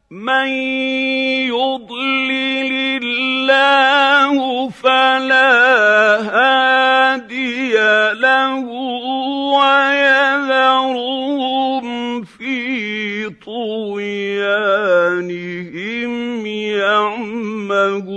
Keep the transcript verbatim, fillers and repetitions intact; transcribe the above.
مَن يُضْلِلِ اللَّهُ فَلَا هَادِيَ لَهُ وَيَذَرُهُمْ فِي طُغْيَانِهِمْ يَعْمَهُونَ